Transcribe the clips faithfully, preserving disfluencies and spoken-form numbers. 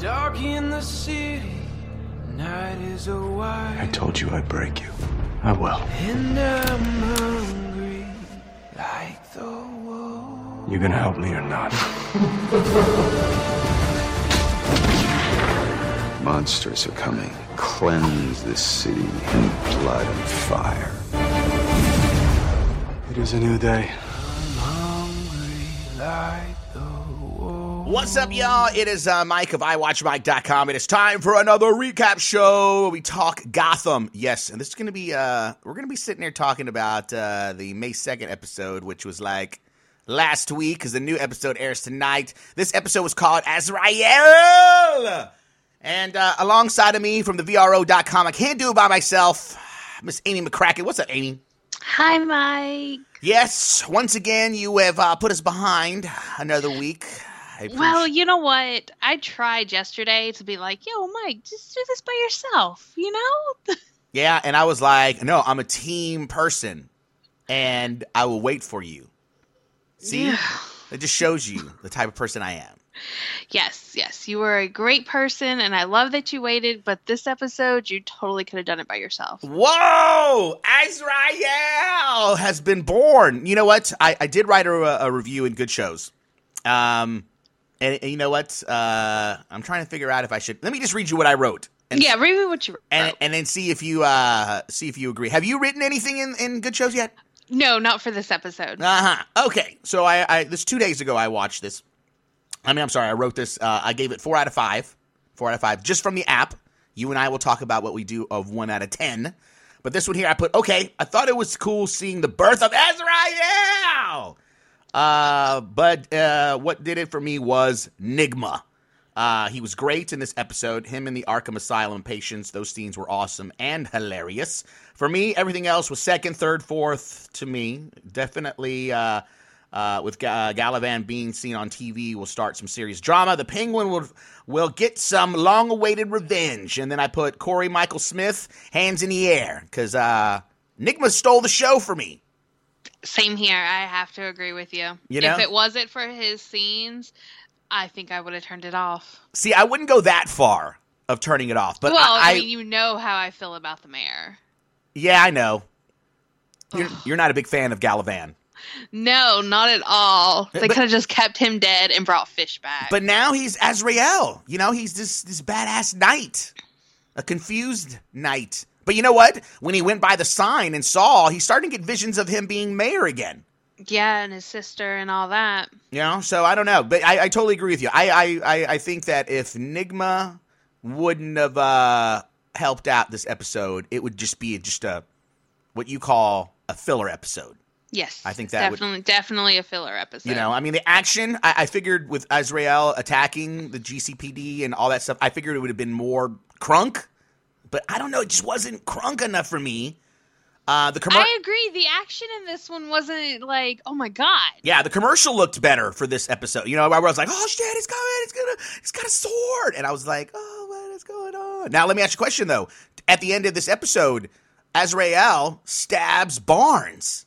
Dark in the city, night is a wide. I told you I'd break you. I will. And I'm hungry like the wolf. You gonna help me or not? Monsters are coming. Cleanse this city in blood and fire. It is a new day. I'm hungry like the wolf. What's up, y'all? It is uh, Mike of i watch mike dot com. It is time for another recap show. We talk Gotham. Yes, and this is going to be, uh, we're going to be sitting here talking about uh, the May second episode, which was like last week, because the new episode airs tonight. This episode was called Azrael. And uh, alongside of me from the V R O dot com, I can't do it by myself, Miss Amy McCracken. What's up, Amy? Hi, Mike. Yes, once again, you have uh, put us behind another week. Well, you know what? I tried yesterday to be like, yo, Mike, just do this by yourself, you know? Yeah, and I was like, no, I'm a team person, and I will wait for you. See? Yeah. It just shows you the type of person I am. Yes, yes. You were a great person, and I love that you waited, but this episode, you totally could have done it by yourself. Whoa! Azrael has been born. You know what? I, I did write a, a review in Good Shows. Um, and, and you know what? Uh, I'm trying to figure out if I should. Let me just read you what I wrote. And, yeah, read me what you wrote. And, and then see if you uh, see if you agree. Have you written anything in, in Good Shows yet? No, not for this episode. Uh-huh. Okay. So I, I this two days ago I watched this. I mean, I'm sorry, I wrote this. Uh, I gave it four out of five. Four out of five, just from the app. You and I will talk about what we do of one out of ten. But this one here, I put, okay, I thought it was cool seeing the birth of Azrael. Uh, but uh, what did it for me was Nigma. Uh, he was great in this episode. Him in the Arkham Asylum patients, those scenes were awesome and hilarious. For me, everything else was second, third, fourth to me. Definitely... Uh, Uh, with uh, Galavan being seen on T V, will start some serious drama. The Penguin will will get some long-awaited revenge. And then I put Corey Michael Smith, hands in the air, because uh, Nigma stole the show for me. Same here. I have to agree with you. You know? If it wasn't for his scenes, I think I would have turned it off. See, I wouldn't go that far of turning it off. But well, I, I mean, you know how I feel about the mayor. Yeah, I know. You're, you're not a big fan of Galavan. No, not at all. They But- could have just kept him dead and brought Fish back. But now he's Azrael. You know, he's this this badass knight. A confused knight. But you know what? When he went by the sign and saw, he's starting to get visions of him being mayor again. Yeah, and his sister and all that. You know, so I don't know. But I, I totally agree with you. I, I, I, I think that if Nigma wouldn't have uh, helped out this episode, it would just be just a what you call a filler episode. Yes, I think that would- definitely, definitely a filler episode. You know, I mean, the action, I, I figured with Azrael attacking the G C P D and all that stuff, I figured it would have been more crunk. But I don't know, it just wasn't crunk enough for me. Uh, the commer- I agree. The action in this one wasn't like, oh my god. Yeah, the commercial looked better for this episode. You know, I was like, oh shit, it's coming, it's gonna, it's got a sword. And I was like, oh, what is going on? Now, let me ask you a question, though. At the end of this episode, Azrael stabs Barnes.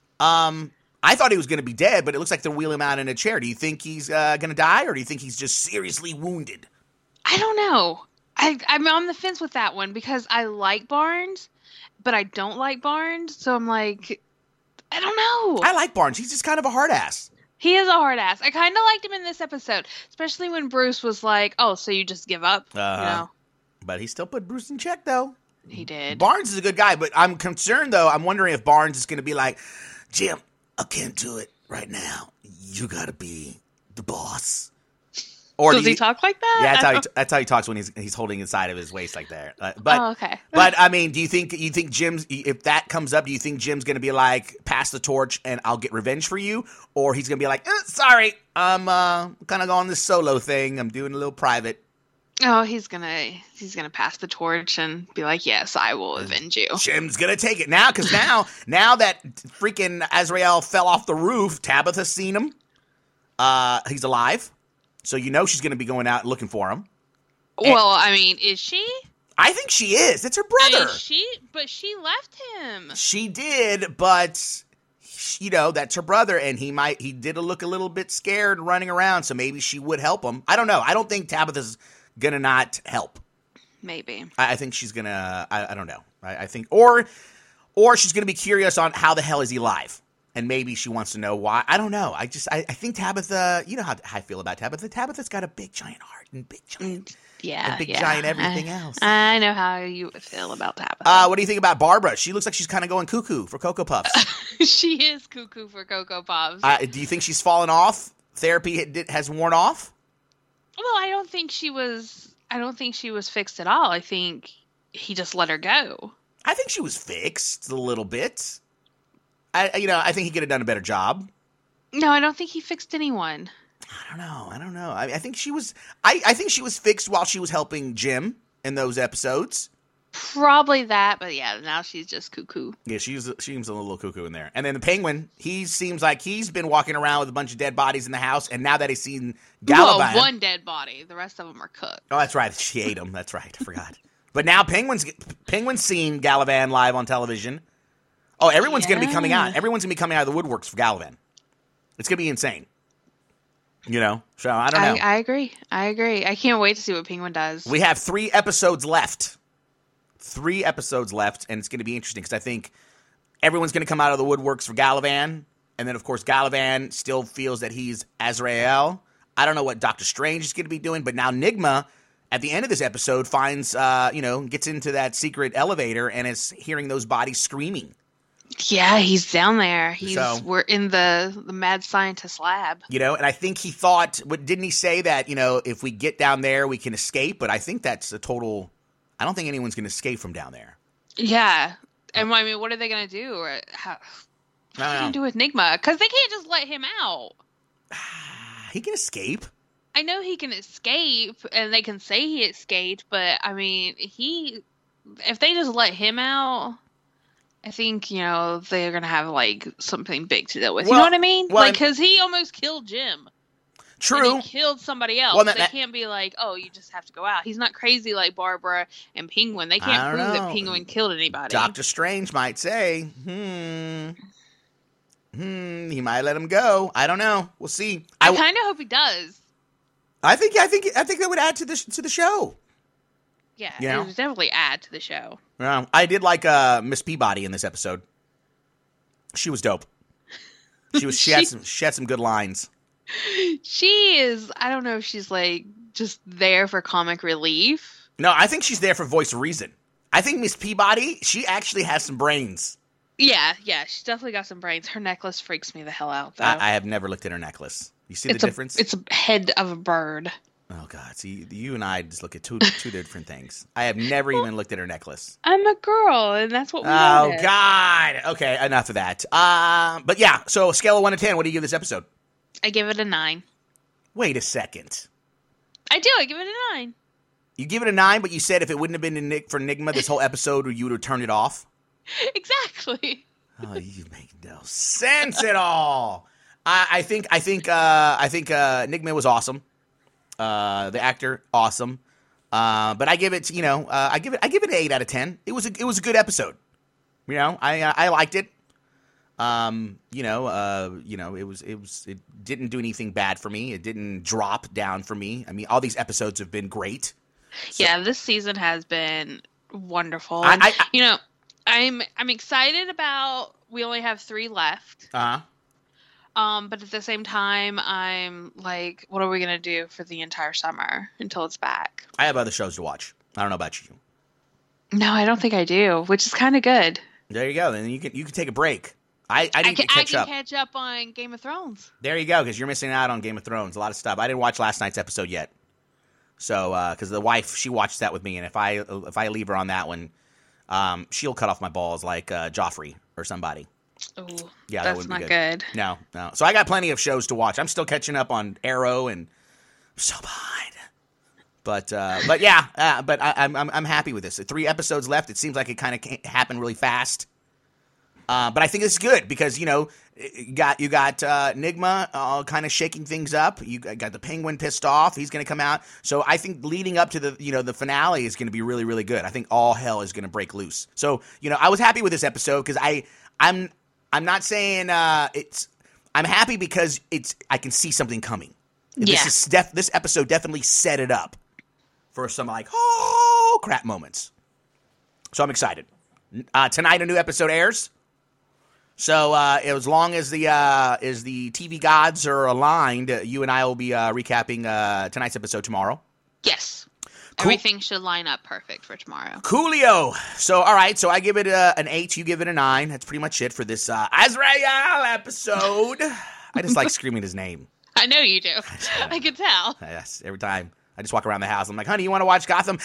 Um, I thought he was going to be dead, but it looks like they're wheeling him out in a chair. Do you think he's uh, going to die, or do you think he's just seriously wounded? I don't know. I, I'm on the fence with that one because I like Barnes, but I don't like Barnes. So I'm like, I don't know. I like Barnes. He's just kind of a hard ass. He is a hard ass. I kind of liked him in this episode, especially when Bruce was like, oh, so you just give up? Uh-huh. You know, But he still put Bruce in check, though. he did. Barnes is a good guy, but I'm concerned, though. I'm wondering if Barnes is going to be like, Jim, I can't do it right now. You got to be the boss. Or Does do he you- talk like that? Yeah, that's I how, he, don't- that's how he talks when he's he's holding inside of his waist like there. Uh, but Oh, okay. but I mean, do you think you think Jim's if that comes up, do you think Jim's going to be like pass the torch and I'll get revenge for you, or he's going to be like, eh, sorry, I'm uh, kind of on this solo thing. I'm doing a little private. Oh, he's gonna he's gonna pass the torch and be like, yes, I will avenge you. Jim's gonna take it now because now now that freaking Azrael fell off the roof, Tabitha's seen him. Uh, he's alive, so you know she's gonna be going out looking for him. Well, I mean, is she? I think she is. It's her I brother. mean, she, but she left him. She did, but you know that's her brother, and he might he did look a little bit scared running around, so maybe she would help him. I don't know. I don't think Tabitha's gonna not help. Maybe. I, I think she's gonna. I, I don't know. I, I think, or, or she's gonna be curious on how the hell is he alive, and maybe she wants to know why. I don't know. I just. I, I think Tabitha. You know how I feel about Tabitha. Tabitha's got a big giant heart and big giant. Yeah. And big yeah. giant everything I, else. I know how you would feel about Tabitha. Uh, what do you think about Barbara? She looks like she's kind of going cuckoo for Cocoa Puffs. She is cuckoo for Cocoa Puffs. Uh, do you think she's fallen off? Therapy has worn off? Well, I don't think she was. I don't think she was fixed at all. I think he just let her go. I think she was fixed a little bit. I, you know, I think he could have done a better job. No, I don't think he fixed anyone. I don't know. I don't know. I, I think she was. I, I think she was fixed while she was helping Jim in those episodes. Probably that, but yeah, now she's just cuckoo. Yeah, she's she seems a little cuckoo in there. And then the Penguin, he seems like he's been walking around with a bunch of dead bodies in the house, and now that he's seen Galavan, Well, one dead body. The rest of them are cooked. Oh, that's right. She ate them. That's right. I forgot. But now Penguin's Penguin's seen Galavan live on television. Oh, everyone's Yeah. going to be coming out. Everyone's going to be coming out of the woodworks for Galavan. It's going to be insane. You know? So, I don't know. I, I agree. I agree. I can't wait to see what Penguin does. We have three episodes left. Three episodes left, and it's going to be interesting because I think everyone's going to come out of the woodworks for Galavan. And then, of course, Galavan still feels that he's Azrael. I don't know what Doctor Strange is going to be doing, but now Nigma, at the end of this episode, finds, uh, you know, gets into that secret elevator and is hearing those bodies screaming. Yeah, he's down there. He's So- we're in the the mad scientist lab. You know, and I think he thought, what didn't he say that, you know, if we get down there, we can escape? But I think that's a total, I don't think anyone's going to escape from down there. Yeah, and I mean, what are they gonna do? Or how, what I are they don't gonna do with Nigma? Because they can't just let him out. He can escape. I know he can escape, and they can say he escaped, but I mean, he if they just let him out. I think, you know, they're going to have, like, something big to deal with. Well- you know what I mean? well, like, and- because he almost killed Jim. True. And he killed somebody else. Well, that- they that- can't be like, oh, you just have to go out. He's not crazy like Barbara and Penguin. They I can't don't prove know. that Penguin killed anybody. Doctor Strange might say, hmm, hmm, he might let him go. I don't know. We'll see. I I, kind of hope he does. I think, I think, I think that would add to the to the show. Yeah, You it know? would definitely add to the show. Yeah, I did like uh, Miss Peabody in this episode. She was dope. She was. She, had She- some. She had some good lines. She is, I don't know if she's like just there for comic relief. No, I think she's there for voice of reason. I think Miss Peabody, she actually has some brains. Yeah, yeah, she's definitely got some brains. Her necklace freaks me the hell out, though. I, I have never looked at her necklace. You see it's the a, difference? It's a head of a bird. Oh God! See, you and I just look at two two different things. I have never even looked at her necklace. I'm a girl, and that's what we Oh wanted. God! Okay, enough of that. Uh, but yeah, so scale of one to ten, what do you give this episode? I give it a nine. Wait a second. I do. I give it a nine. You give it a nine, but you said if it wouldn't have been Nick for Enigma, this whole episode, you would have turned it off. Exactly. Oh, you make no sense at all. I, I think I think uh, I think uh, Enigma was awesome. Uh, the actor, awesome. Uh, but I give it, you know, uh, I give it I give it an eight out of ten. It was a, it was a good episode. You know, I uh, I liked it. Um, you know, uh, you know, it was it was it didn't do anything bad for me. It didn't drop down for me. I mean, all these episodes have been great. So- Yeah, this season has been wonderful. I- And, I- I- you know, I'm I'm excited about. We only have three left. Uh-huh. Um, but at the same time, I'm like, what are we gonna do for the entire summer until it's back? I have other shows to watch. I don't know about you. No, I don't think I do, which is kind of good. There you go. Then you can you can take a break. I, I I need can, to I catch can up. catch up on Game of Thrones. There you go, because you're missing out on Game of Thrones. A lot of stuff. I didn't watch last night's episode yet. So, because the wife, she watched that with me, and if I if I leave her on that one, um, she'll cut off my balls like uh, Joffrey or somebody. Oh, Yeah, that that's wouldn't be not good. good. No, no. So I got plenty of shows to watch. I'm still catching up on Arrow, and I'm so behind. But uh, but yeah, uh, but I, I'm I'm I'm happy with this. Three episodes left. It seems like it kind of happened really fast. Uh, but I think it's good because, you know, you got you got uh, Nigma uh, kind of shaking things up. You got the Penguin pissed off. He's going to come out. So I think leading up to the you know the finale is going to be really really good. I think all hell is going to break loose. So you know I was happy with this episode because I I'm I'm not saying uh, it's I'm happy because it's I can see something coming. Yeah. This is def- this episode definitely set it up for some like oh crap moments. So I'm excited. Uh, tonight a new episode airs. So uh, as long as the uh, as the T V gods are aligned, uh, you and I will be uh, recapping uh, tonight's episode tomorrow. Yes. Cool. Everything should line up perfect for tomorrow. Coolio. So, all right. So I give it a, an eight. You give it a nine. That's pretty much it for this uh, Azrael episode. I just like screaming his name. I know you do. I can tell. Yes. Every time I just walk around the house, I'm like, honey, you want to watch Gotham?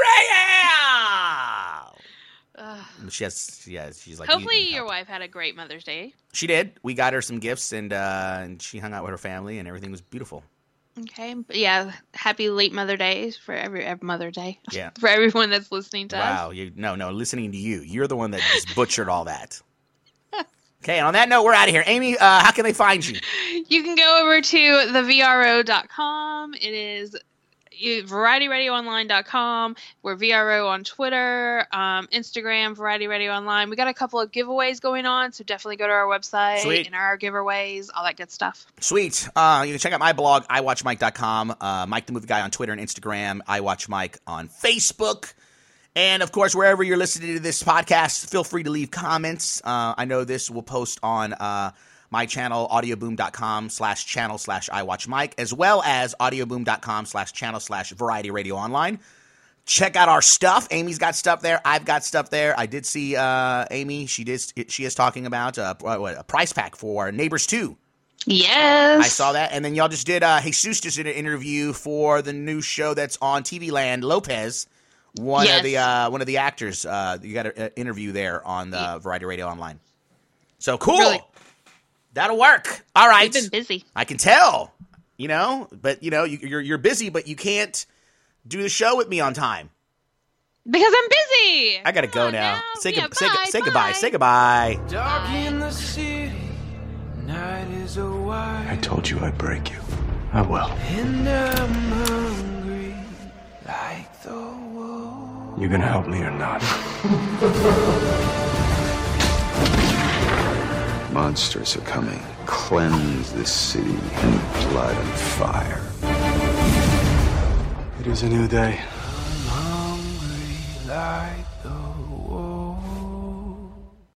Azrael! Ugh. She has, she has, she's like, Hopefully you- you your help. wife had a great Mother's Day. She did. We got her some gifts, and uh, and she hung out with her family, and everything was beautiful. Okay. But yeah, happy late Mother Days for every, every Mother Day. Yeah. For everyone that's listening to us. Wow. You, no, no, listening to you. You're the one that just butchered all that. Okay, and on that note, we're out of here. Amy, uh, how can they find you? You can go over to the V R O dot com. It is variety radio online dot com. We're V R O on Twitter, um, Instagram, Variety Radio Online. We got a couple of giveaways going on, so definitely go to our website Sweet. and our giveaways, all that good stuff. Sweet. Uh, you can check out my blog, i watch mike dot com. Uh, Mike the Movie Guy on Twitter and Instagram. iWatchMike on Facebook. And, of course, wherever you're listening to this podcast, feel free to leave comments. Uh, I know this will post on uh, my channel, audioboom.com slash channel slash iWatchMike, as well as audioboom.com slash channel slash Variety Radio Online. Check out our stuff. Amy's got stuff there. I've got stuff there. I did see uh, Amy. She did. She is talking about uh, what, a price pack for Neighbors two. Yes. I saw that. And then y'all just did, uh, Jesus just did an interview for the new show that's on T V Land, Lopez. One Yes. of the uh, one of the actors, uh, you got an interview there on the Yeah. Variety Radio Online. So cool. Really? That'll work. All right. We've been busy. I can tell, you know, but you know, you, you're you're busy, but you can't do the show with me on time. Because I'm busy. I gotta Come go on now. now. Say, Yeah, go- say, bye, say goodbye. bye. Say goodbye. Dark in the city, night is a I wide, told you I'd break you. I will. and I'm hungry like the wolf. You gonna help me or not? Monsters are coming. Cleanse this city in blood and fire. It is a new day. I'm hungry like